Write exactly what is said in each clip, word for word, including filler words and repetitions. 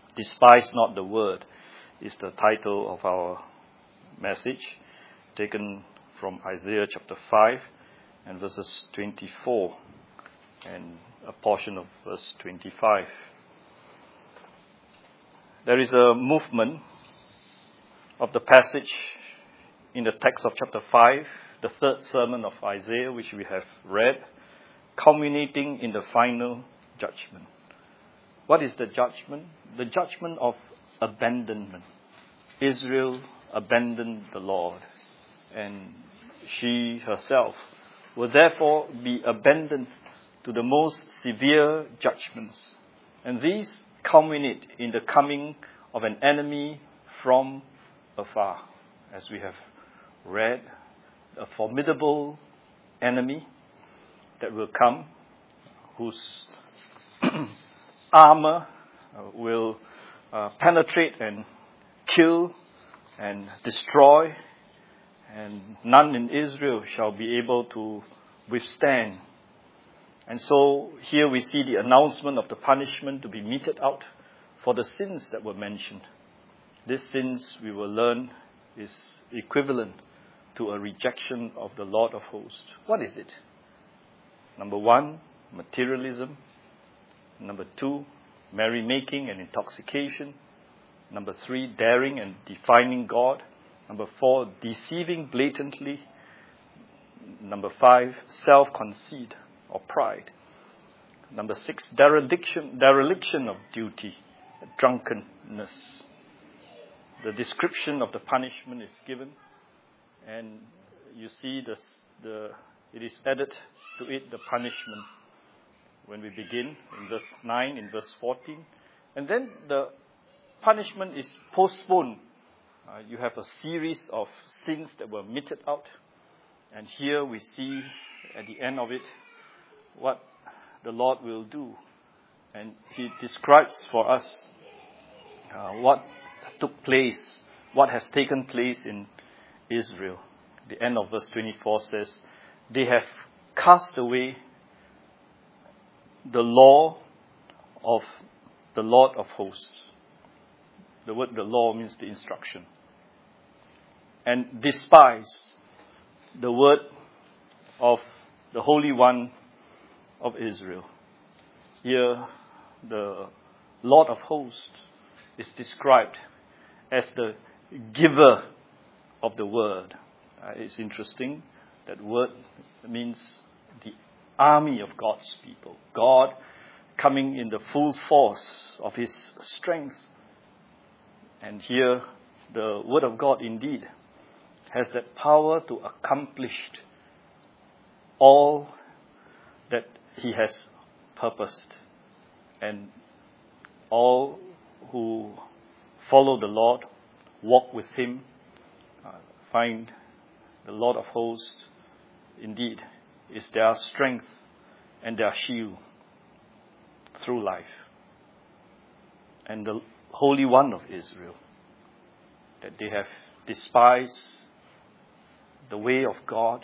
Despise not the word is the title of our message, taken from Isaiah chapter five and verses twenty-four and a portion of verse twenty-five. There is a movement of the passage in the text of chapter five, the third sermon of Isaiah, which we have read, culminating in the final judgment. What is the judgment? The judgment of abandonment. Israel abandoned the Lord, and she herself will therefore be abandoned to the most severe judgments. And these culminate in the coming of an enemy from afar, as we have read, a formidable enemy that will come, whose armor uh, will uh, penetrate and kill and destroy, and none in Israel shall be able to withstand. And so here we see the announcement of the punishment to be meted out for the sins that were mentioned. These sins, we will learn, is equivalent to a rejection of the Lord of hosts. What is it? Number one, materialism. Number two, merrymaking and intoxication. Number three, daring and defining God. Number four, deceiving blatantly. Number five, self-conceit or pride. Number six, dereliction, dereliction of duty, drunkenness. The description of the punishment is given, and you see the, the it is added to it the punishment when we begin in verse nine, in verse fourteen. And then the punishment is postponed. Uh, you have a series of sins that were meted out. And here we see at the end of it what the Lord will do. And He describes for us uh, what took place, what has taken place in Israel. The end of verse twenty-four says, they have cast away the law of the Lord of hosts. The word the law means the instruction. And despised the word of the Holy One of Israel. Here, the Lord of hosts is described as the giver of the word. Uh, it's interesting that word means the army of God's people. God coming in the full force of His strength. And here, the word of God indeed has that power to accomplish all that He has purposed. And all who follow the Lord, walk with Him, uh, find the Lord of hosts indeed is their strength and their shield through life. And the Holy One of Israel, that they have despised the way of God,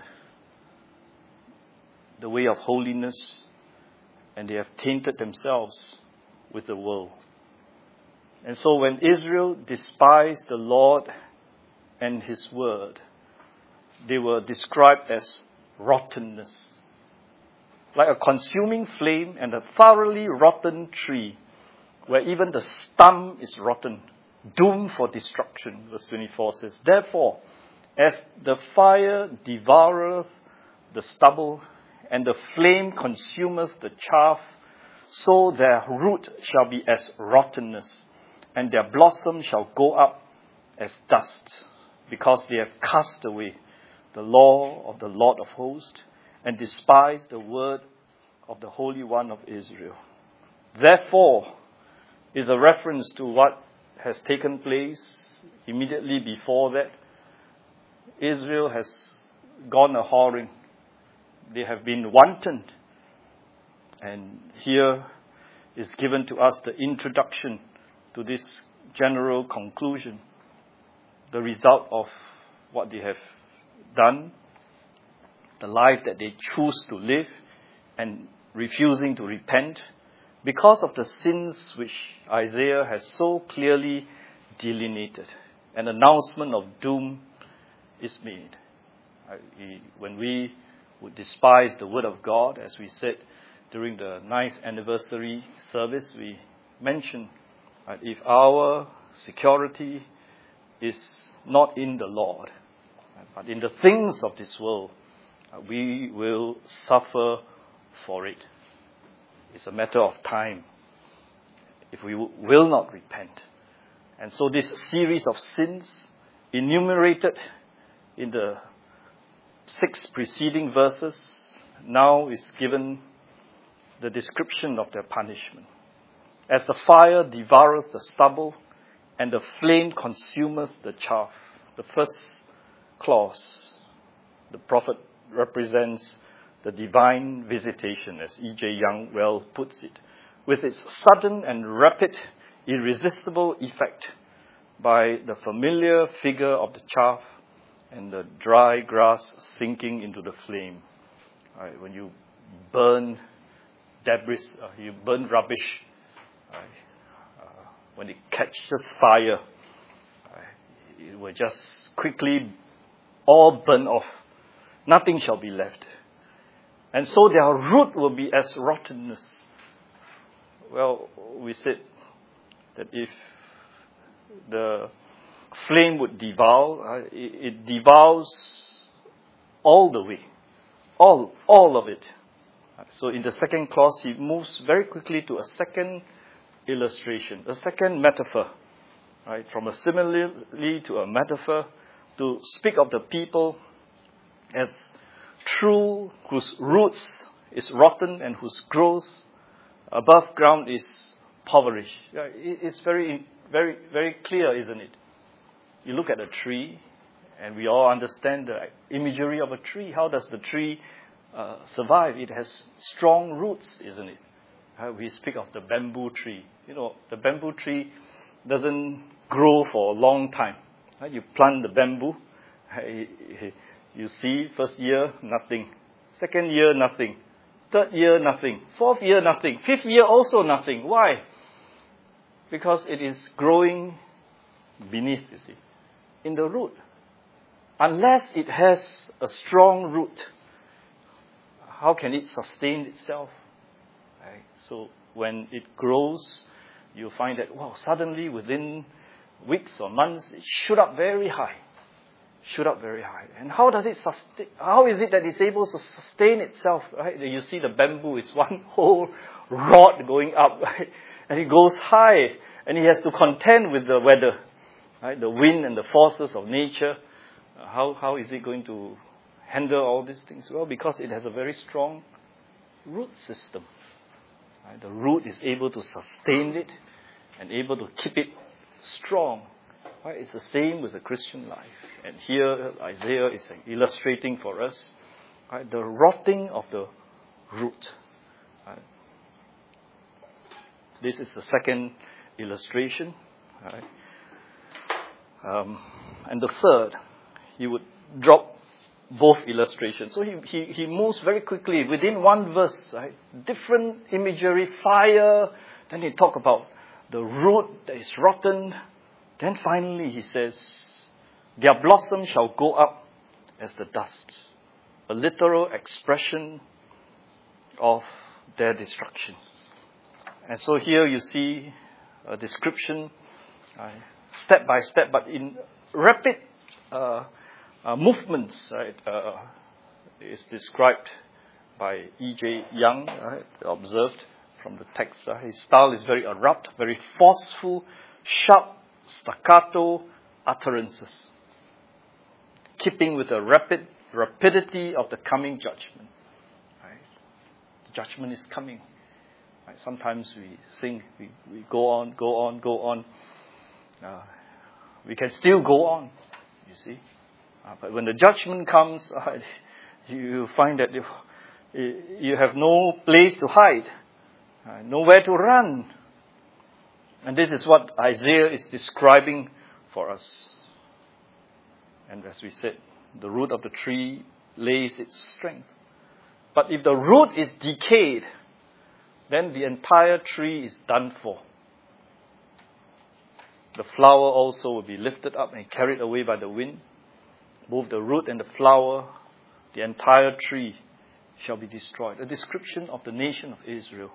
the way of holiness, and they have tainted themselves with the world. And so when Israel despised the Lord and His word, they were described as rottenness. Like a consuming flame and a thoroughly rotten tree, where even the stump is rotten, doomed for destruction. Verse twenty-four says, therefore, as the fire devoureth the stubble, and the flame consumeth the chaff, so their root shall be as rottenness, and their blossom shall go up as dust, because they have cast away the law of the Lord of hosts, and despised the word of the Holy One of Israel. Therefore, is a reference to what has taken place immediately before that. Israel has gone a-whoring. They have been wanton. And here is given to us the introduction to this general conclusion. The result of what they have done, the life that they choose to live and refusing to repent, because of the sins which Isaiah has so clearly delineated, an announcement of doom is made. When we would despise the word of God, as we said during the ninth anniversary service, we mentioned that if our security is not in the Lord, but in the things of this world, we will suffer for it. It's a matter of time if we will not repent. And so this series of sins enumerated in the six preceding verses now is given the description of their punishment. As the fire devoureth the stubble and the flame consumeth the chaff. The first clause, the prophet represents the divine visitation, as E J Young well puts it, with its sudden and rapid, irresistible effect by the familiar figure of the chaff and the dry grass sinking into the flame. Right, when you burn debris, uh, you burn rubbish, right, uh, when it catches fire, right, it will just quickly all burn off. Nothing shall be left. And so their root will be as rottenness. Well, we said that if the flame would devour, uh, it, it devours all the way. All, all of it. So in the second clause, he moves very quickly to a second illustration, a second metaphor. Right? From a simile to a metaphor, to speak of the people as true, whose roots is rotten and whose growth above ground is impoverished. It's very, very, very clear, isn't it? You look at a tree, and we all understand the imagery of a tree. How does the tree uh, survive? It has strong roots, isn't it? Uh, we speak of the bamboo tree. You know, the bamboo tree doesn't grow for a long time. Right? You plant the bamboo, you see, first year, nothing. Second year, nothing. Third year, nothing. Fourth year, nothing. Fifth year, also nothing. Why? Because it is growing beneath, you see, in the root. Unless it has a strong root, how can it sustain itself? Right? So when it grows, you find that, wow, suddenly within weeks or months, it shoot up very high. Shoot up very high. And how does it sustain? How is it that it's able to sustain itself? Right? You see the bamboo is one whole rod going up, right? And it goes high, and it has to contend with the weather, right? The wind and the forces of nature. How how is it going to handle all these things? Well, because it has a very strong root system. Right? The root is able to sustain it and able to keep it strong. Right? It's the same with the Christian life. And here Isaiah is illustrating for us, right, the rotting of the root. Right? This is the second illustration. Right? Um, and the third, he would drop both illustrations. So he, he, he moves very quickly within one verse, right? Different imagery, fire. Then he talk about the root that is rotten. Then finally he says, their blossom shall go up as the dust. A literal expression of their destruction. And so here you see a description, uh, step by step, but in rapid uh, uh, movements, right? Uh, is described by E J Young, right? Observed from the text. Uh, his style is very abrupt, very forceful, sharp, staccato utterances, keeping with the rapid rapidity of the coming judgment. Right? The judgment is coming. Right? Sometimes we think we, we go on, go on, go on. Uh, we can still go on, you see. Uh, but when the judgment comes, uh, you find that you, you have no place to hide, uh, nowhere to run. And this is what Isaiah is describing for us. And as we said, the root of the tree lays its strength. But if the root is decayed, then the entire tree is done for. The flower also will be lifted up and carried away by the wind. Both the root and the flower, the entire tree shall be destroyed. A description of the nation of Israel.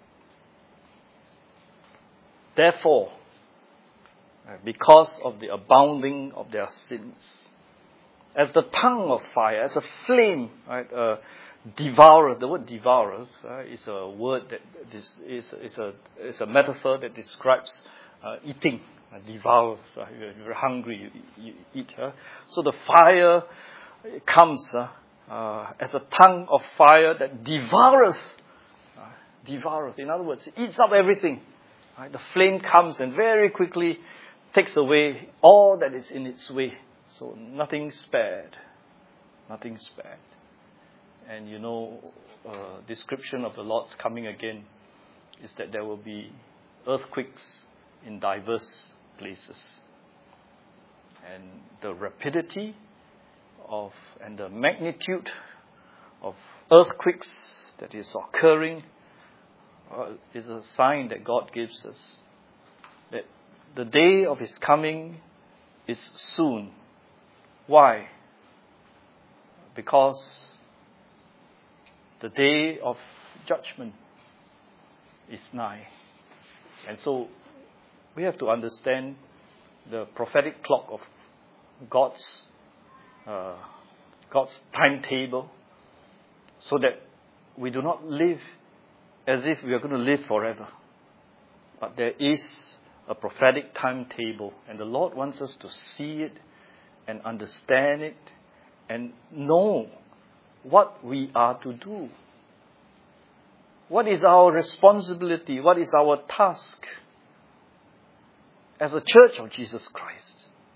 Therefore, because of the abounding of their sins, as the tongue of fire, as a flame, right, uh, devourer. The word devourer uh, is a word that is is is a is a metaphor that describes uh, eating. Uh, devour. Uh, you're, you're hungry, you, you eat. Uh. So the fire comes uh, uh, as a tongue of fire that devours. Uh, devours. In other words, it eats up everything. Right? The flame comes and very quickly takes away all that is in its way. So nothing spared. Nothing spared. And you know, uh, description of the Lord's coming again is that there will be earthquakes in diverse places. And the rapidity of and the magnitude of earthquakes that is occurring uh, is a sign that God gives us that the day of His coming is soon. Why? Because the day of judgment is nigh. And so we have to understand the prophetic clock of God's uh, God's timetable, so that we do not live as if we are going to live forever. But there is a prophetic timetable, and the Lord wants us to see it and understand it and know what we are to do. What is our responsibility? What is our task as a church of Jesus Christ?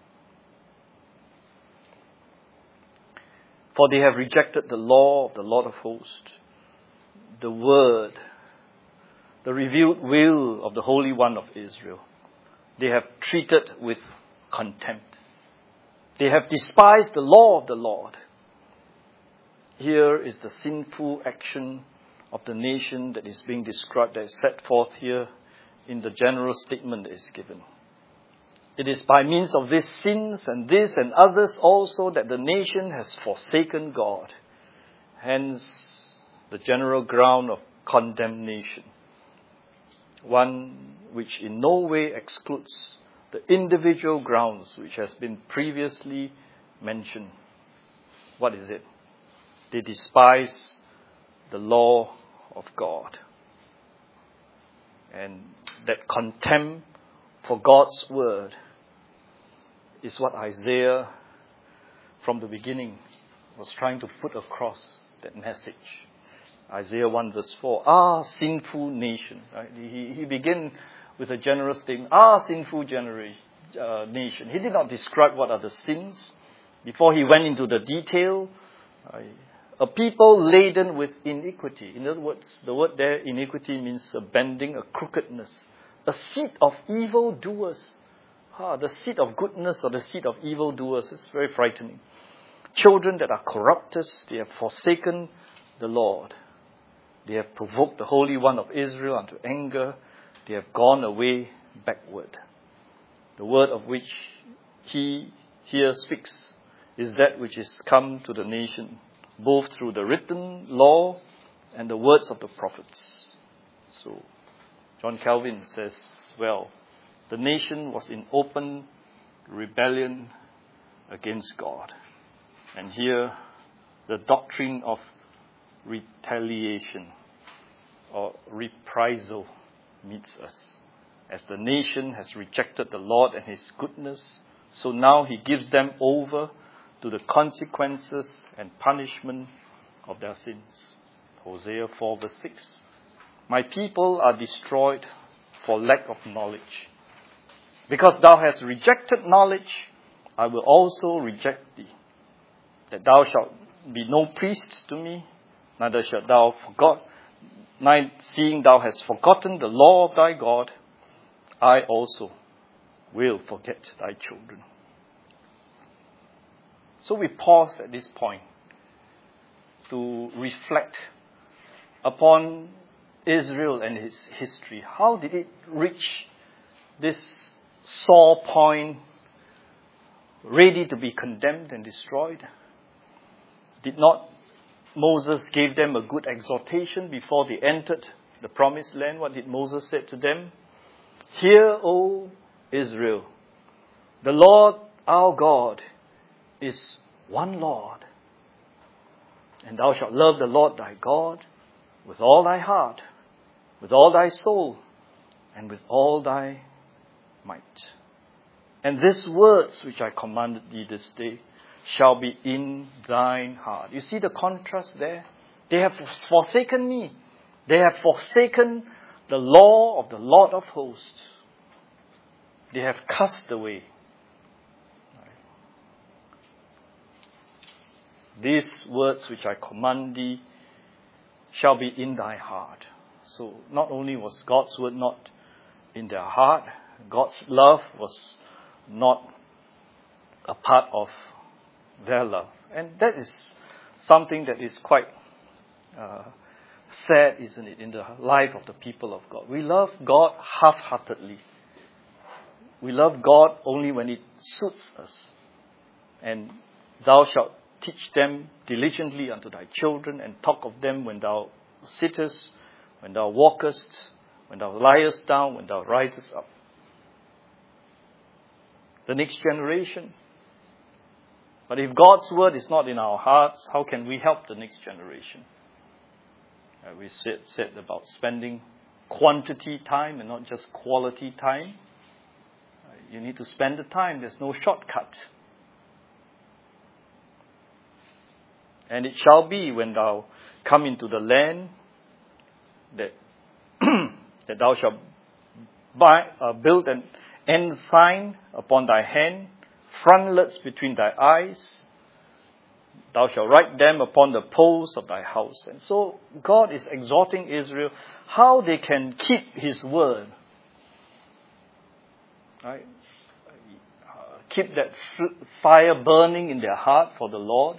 For they have rejected the law of the Lord of hosts, the word, the revealed will of the Holy One of Israel. They have treated with contempt. They have despised the law of the Lord. Here is the sinful action of the nation that is being described, that is set forth here in the general statement that is given. It is by means of these sins and this and others also that the nation has forsaken God. Hence, the general ground of condemnation. One which in no way excludes the individual grounds which has been previously mentioned. What is it? They despise the law of God. And that contempt for God's word is what Isaiah, from the beginning, was trying to put across that message. Isaiah one verse four, ah, sinful nation. Right? He, he began with a general statement, ah, sinful genera- uh, nation. He did not describe what are the sins. Before he went into the detail, uh, a people laden with iniquity. In other words, the word there, iniquity, means a bending, a crookedness. A seed of evil doers. Ah, the seed of goodness or the seed of evil doers is very frightening. Children that are corrupters, they have forsaken the Lord. They have provoked the Holy One of Israel unto anger. They have gone away backward. The word of which he here speaks is that which is come to the nation, both through the written law and the words of the prophets. So, John Calvin says, well, the nation was in open rebellion against God. And here, the doctrine of retaliation or reprisal meets us. As the nation has rejected the Lord and His goodness, so now He gives them over to the consequences and punishment of their sins. Hosea four verse six. My people are destroyed for lack of knowledge. Because thou hast rejected knowledge, I will also reject thee. That thou shalt be no priest to me, neither shalt thou forget, neither seeing thou hast forgotten the law of thy God, I also will forget thy children. So we pause at this point to reflect upon Israel and its history? How did it reach this sore point, ready to be condemned and destroyed? Did not Moses give them a good exhortation before they entered the promised land? What did Moses say to them? Hear, O Israel, the Lord our God is one Lord. And thou shalt love the Lord thy God with all thy heart, with all thy soul, and with all thy might. And these words which I commanded thee this day shall be in thine heart. You see the contrast there? They have forsaken me. They have forsaken the law of the Lord of hosts. They have cast away. These words which I command thee shall be in thy heart. So not only was God's word not in their heart, God's love was not a part of their love. And that is something that is quite uh, sad, isn't it, in the life of the people of God. We love God half-heartedly. We love God only when it suits us. And thou shalt teach them diligently unto thy children, and talk of them when thou sittest, when thou walkest, when thou liest down, when thou risest up. The next generation. But if God's word is not in our hearts, how can we help the next generation? Uh, we said, said about spending quantity time and not just quality time. Uh, you need to spend the time. There's no shortcut. And it shall be when thou come into the land that that thou shalt buy, uh, build an ensign upon thy hand, frontlets between thy eyes. Thou shalt write them upon the posts of thy house. And so God is exhorting Israel how they can keep His word. Right? Uh, keep that f- fire burning in their heart for the Lord.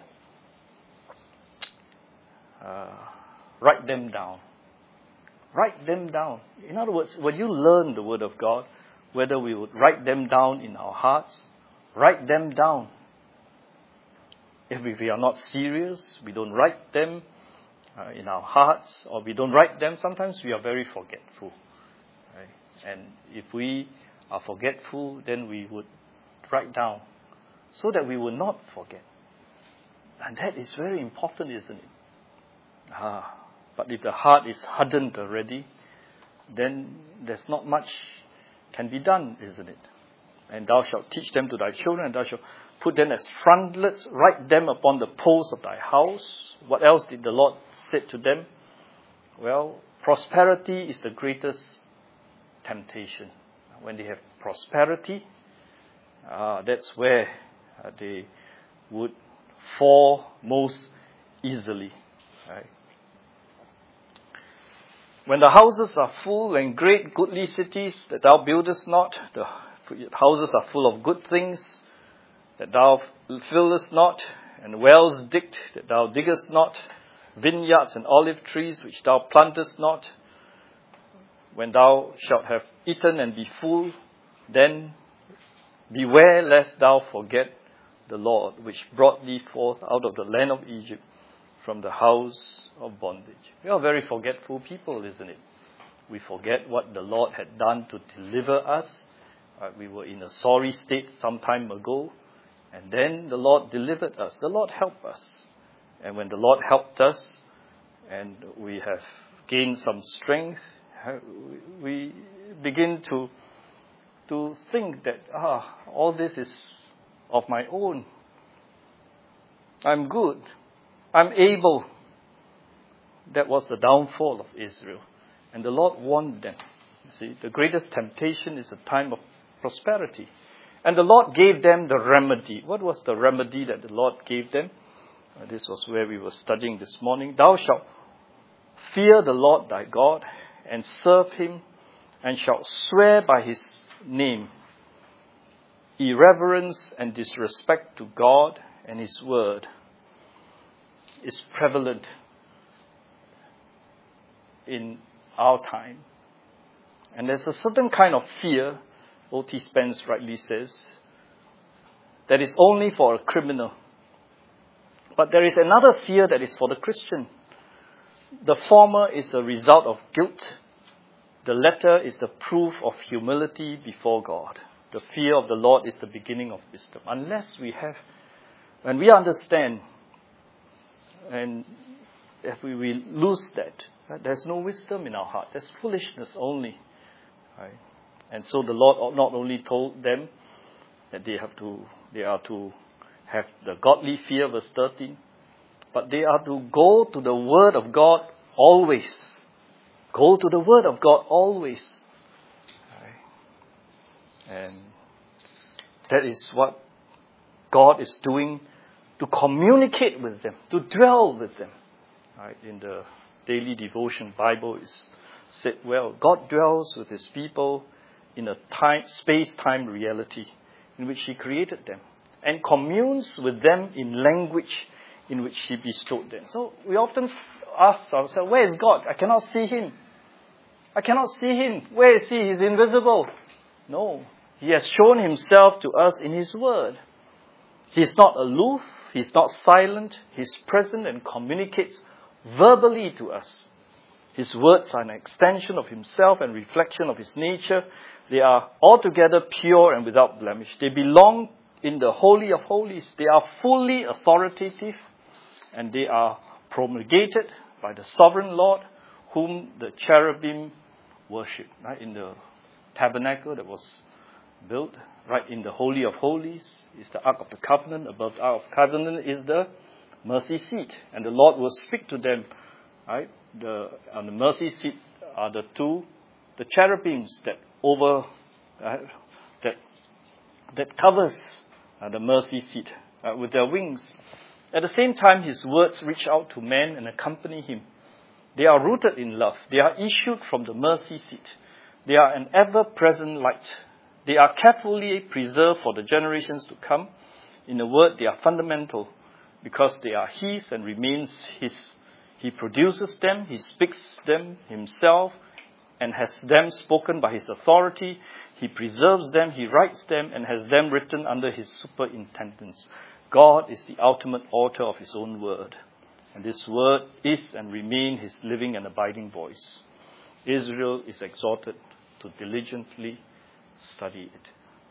Uh, write them down. Write them down. In other words, when you learn the word of God, whether we would write them down in our hearts, write them down. If we are not serious, we don't write them uh, in our hearts, or we don't write them, sometimes we are very forgetful. Right? And if we are forgetful, then we would write down so that we will not forget. And that is very important, isn't it? Ah, but if the heart is hardened already, then there's not much can be done, isn't it? And thou shalt teach them to thy children, and thou shalt put them as frontlets, write them upon the posts of thy house. What else did the Lord say to them? Well, prosperity is the greatest temptation. When they have prosperity, uh, that's where uh, they would fall most easily. Right? When the houses are full and great goodly cities that thou buildest not, the houses are full of good things that thou fillest not, and wells digged that thou diggest not, vineyards and olive trees which thou plantest not. When thou shalt have eaten and be full, then beware lest thou forget the Lord which brought thee forth out of the land of Egypt, from the house of bondage. We are very forgetful people, isn't it? We forget what the Lord had done to deliver us. Uh, we were in a sorry state some time ago, and then the Lord delivered us. The Lord helped us. And when the Lord helped us, and we have gained some strength, we begin to, to think that, ah, all this is of my own. I'm good. I'm able. That was the downfall of Israel. And the Lord warned them. You see, the greatest temptation is a time of prosperity. And the Lord gave them the remedy. What was the remedy that the Lord gave them? Uh, this was where we were studying this morning. Thou shalt fear the Lord thy God, and serve Him, and shalt swear by His name. Irreverence and disrespect to God and His word is prevalent in our time. And there's a certain kind of fear, O T Spence rightly says, that is only for a criminal. But there is another fear that is for the Christian. The former is a result of guilt. The latter is the proof of humility before God. The fear of the Lord is the beginning of wisdom. Unless we have, when we understand, and if we, we lose that, right, there's no wisdom in our heart. There's foolishness only. Right? And so the Lord not only told them that they have to, they are to have the godly fear, verse thirteen, but they are to go to the Word of God always. Go to the Word of God always. Right? And that is what God is doing to communicate with them, to dwell with them. Right? In the daily devotion, Bible is said, well, God dwells with His people in a time, space-time reality in which He created them, and communes with them in language in which He bestowed them. So we often ask ourselves, where is God? I cannot see Him. I cannot see Him. Where is He? He's invisible. No. He has shown Himself to us in His Word. He's not aloof. He's not silent. He's present and communicates verbally to us. His words are an extension of Himself and reflection of His nature. They are altogether pure and without blemish. They belong in the Holy of Holies. They are fully authoritative, and they are promulgated by the sovereign Lord, whom the cherubim worship. Right? In the tabernacle that was built, right in the Holy of Holies, is the Ark of the Covenant. Above the Ark of the Covenant is the mercy seat. And the Lord will speak to them. Right? The, on the mercy seat are the two, the cherubims that over, uh, that that covers uh, the mercy seat uh, with their wings. At the same time, His words reach out to men and accompany Him. They are rooted in love. They are issued from the mercy seat. They are an ever-present light. They are carefully preserved for the generations to come. In a word, they are fundamental because they are His and remains His. He produces them, He speaks them Himself, and has them spoken by His authority. He preserves them, He writes them, and has them written under His superintendence. God is the ultimate author of His own word. And this word is and remains His living and abiding voice. Israel is exhorted to diligently study it.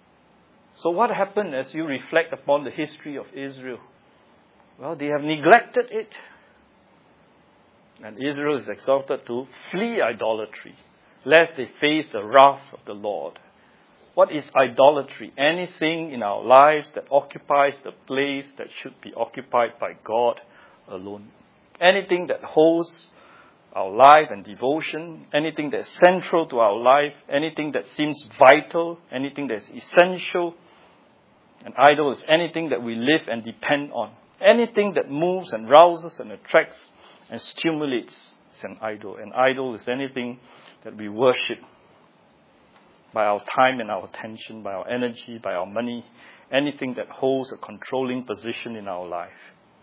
So what happened as you reflect upon the history of Israel? Well, they have neglected it. And Israel is exhorted to flee idolatry, lest they face the wrath of the Lord. What is idolatry? Anything in our lives that occupies the place that should be occupied by God alone. Anything that holds our life and devotion, anything that's central to our life, anything that seems vital, anything that's essential. An idol is anything that we live and depend on. Anything that moves and rouses and attracts and stimulates is an idol. An idol is anything that we worship by our time and our attention, by our energy, by our money, anything that holds a controlling position in our life.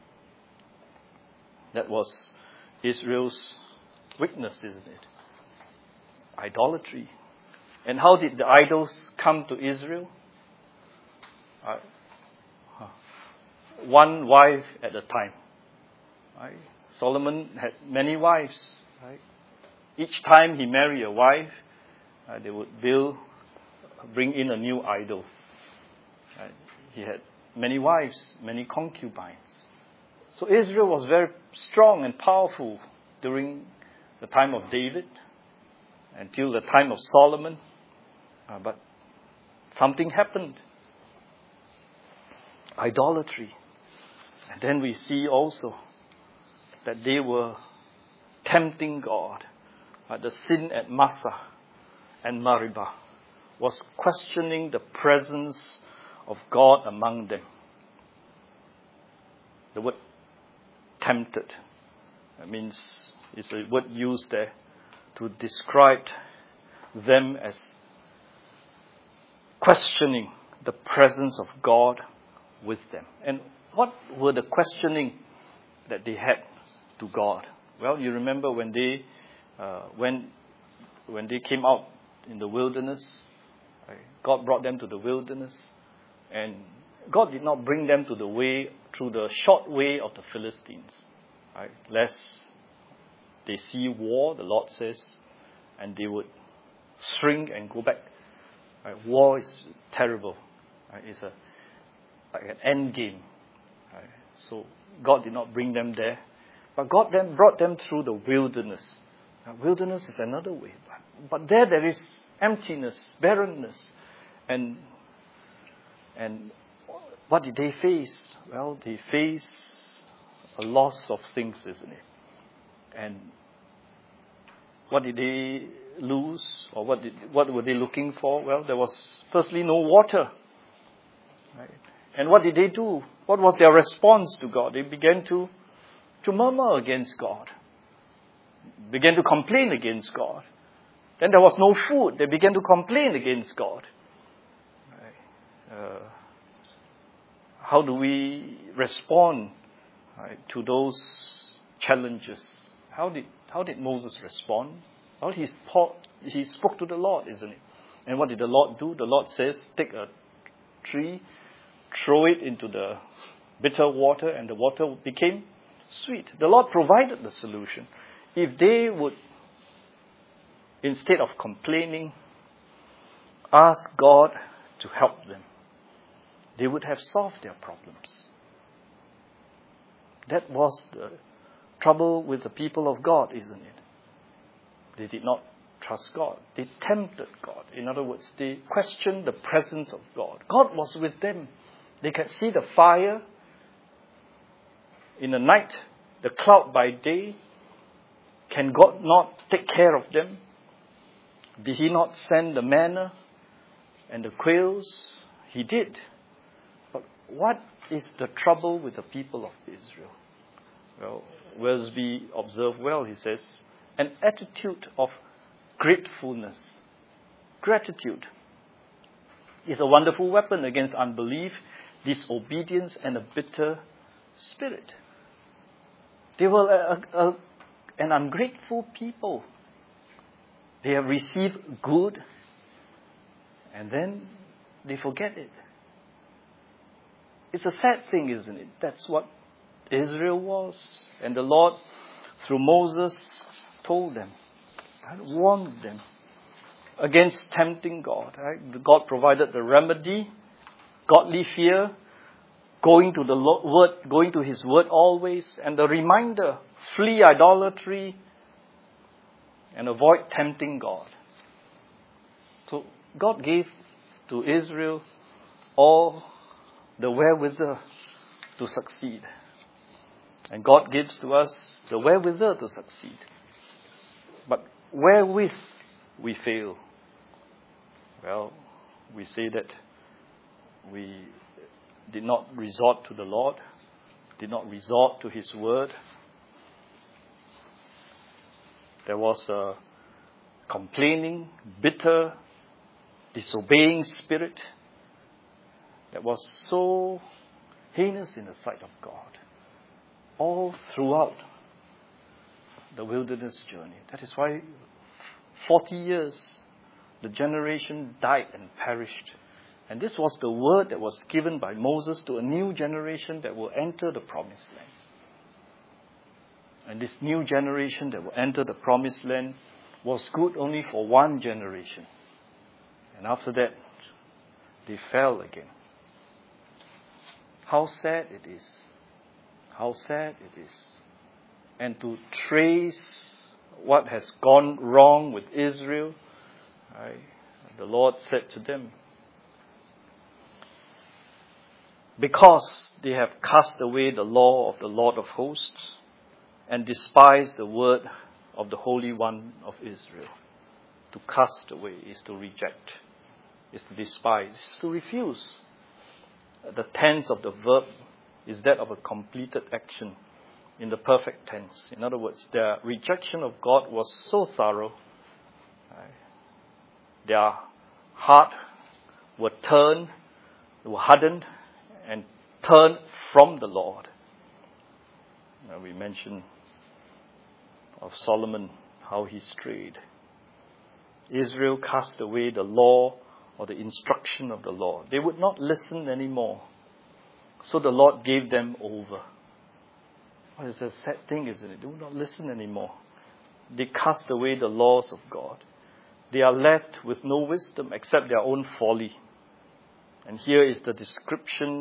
That was Israel's weakness, isn't it? Idolatry. And how did the idols come to Israel? Uh, one wife at a time. Right? Solomon had many wives. Right? Each time he married a wife, uh, they would build, bring in a new idol. Right? He had many wives, many concubines. So Israel was very strong and powerful during the time of David until the time of Solomon. Uh, but something happened. Idolatry. And then we see also that they were tempting God. Uh, the sin at Massah and Meribah was questioning the presence of God among them. The word tempted, that means it's a word used there to describe them as questioning the presence of God with them. And what were the questioning that they had to God? Well, you remember when they uh, went when they came out in the wilderness, right, God brought them to the wilderness, and God did not bring them to the way, through the short way of the Philistines, right? Lest they see war, the Lord says, and they would shrink and go back. Right? War is terrible. Right? It's a like an end game. Right? So God did not bring them there, but God then brought them through the wilderness. Now, wilderness is another way, but, but there there is emptiness, barrenness, and and what did they face? Well, they face a loss of things, isn't it? And what did they lose, or what did, what were they looking for? Well, there was firstly no water. Right? And what did they do? What was their response to God? They began to, to murmur against God. Began to complain against God. Then there was no food. They began to complain against God. Right? Uh, how do we respond, right, to those challenges? How did how did Moses respond? Well, he he spoke to the Lord, isn't it? And what did the Lord do? The Lord says, take a tree, throw it into the bitter water, and the water became sweet. The Lord provided the solution. If they would, instead of complaining, ask God to help them, they would have solved their problems. That was the trouble with the people of God, isn't it? They did not trust God. They tempted God. In other words, they questioned the presence of God. God was with them. They could see the fire in the night, the cloud by day. Can God not take care of them? Did He not send the manna and the quails? He did. But what is the trouble with the people of Israel? Well, Wellesby observed well, he says, an attitude of gratefulness. Gratitude is a wonderful weapon against unbelief, disobedience, and a bitter spirit. They were a, a, an ungrateful people. They have received good, and then they forget it. It's a sad thing, isn't it? That's what Israel was. And the Lord, through Moses, told them, right, warned them against tempting God. Right? God provided the remedy, godly fear, going to the word, going to His word always, and the reminder, flee idolatry and avoid tempting God. So God gave to Israel all the wherewithal to succeed. And God gives to us the wherewithal to succeed. But wherewith we fail? Well, we say that we did not resort to the Lord, did not resort to His word. There was a complaining, bitter, disobeying spirit that was so heinous in the sight of God. All throughout the wilderness journey. That is why forty years the generation died and perished. And this was the word that was given by Moses to a new generation that will enter the promised land. And this new generation that will enter the promised land was good only for one generation. And after that, they fell again. How sad it is. How sad it is. And to trace what has gone wrong with Israel, right, the Lord said to them, because they have cast away the law of the Lord of hosts and despised the word of the Holy One of Israel. To cast away is to reject, is to despise, is to refuse. The tense of the verb is that of a completed action in the perfect tense. In other words, their rejection of God was so thorough. Right? Their heart were turned, they were hardened, and turned from the Lord. Now we mentioned of Solomon, how he strayed. Israel cast away the law or the instruction of the Lord. They would not listen anymore. So the Lord gave them over. What is a sad thing, isn't it? They would not listen anymore. They cast away the laws of God. They are left with no wisdom except their own folly. And here is the description,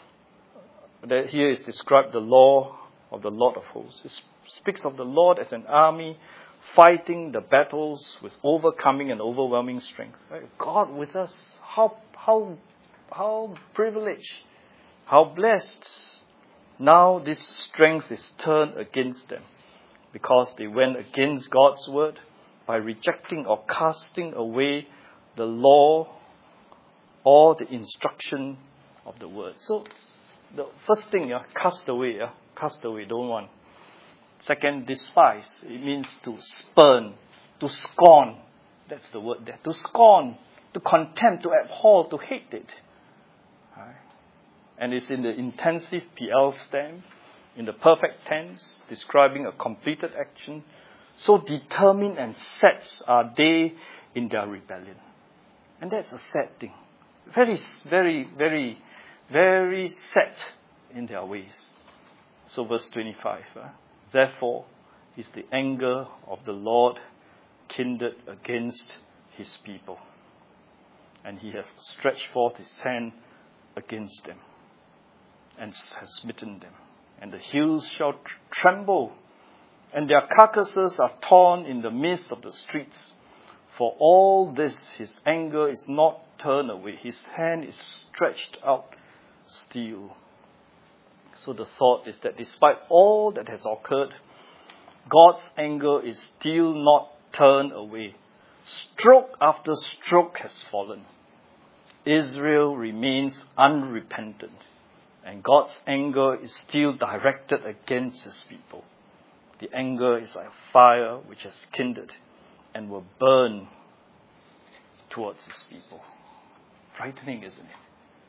that here is described the law of the Lord of hosts. It speaks of the Lord as an army fighting the battles with overcoming and overwhelming strength. Right? God with us. How, how, how privileged. How blessed. Now this strength is turned against them because they went against God's word by rejecting or casting away the law or the instruction of the word. So the first thing, yeah, cast away, yeah, cast away, don't want. Second, despise. It means to spurn, to scorn. That's the word there. To scorn, to contempt, to abhor, to hate it. Right? And it's in the intensive P L stem, in the perfect tense, describing a completed action. So determined and set are they in their rebellion. And that's a sad thing. Very, very, very, very set in their ways. So verse twenty-five. Huh? Therefore is the anger of the Lord kindled against his people. And he hath stretched forth his hand against them and has smitten them. And the hills shall tr- tremble, and their carcasses are torn in the midst of the streets. For all this his anger is not turned away. His hand is stretched out still. So the thought is that despite all that has occurred, God's anger is still not turned away. Stroke after stroke has fallen. Israel remains unrepentant. And God's anger is still directed against his people. The anger is like a fire which has kindled and will burn towards his people. Frightening, isn't it?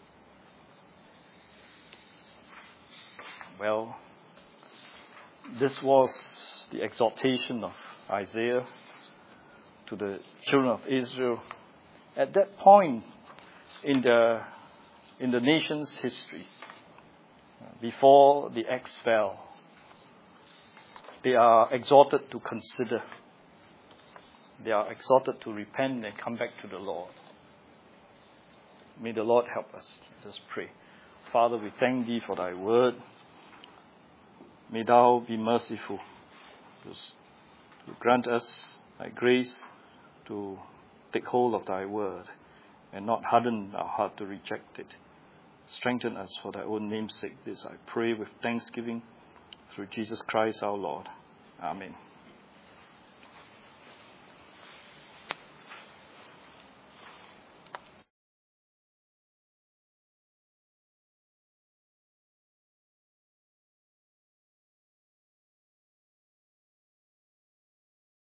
Well, this was the exhortation of Isaiah to the children of Israel. At that point in the, in the nation's history, before the axe fell, they are exhorted to consider. They are exhorted to repent and come back to the Lord. May the Lord help us. Let us pray. Father, we thank thee for thy word. May thou be merciful to, to grant us thy grace to take hold of thy word and not harden our heart to reject it. Strengthen us for thy own name's sake. This I pray with thanksgiving through Jesus Christ our Lord. Amen.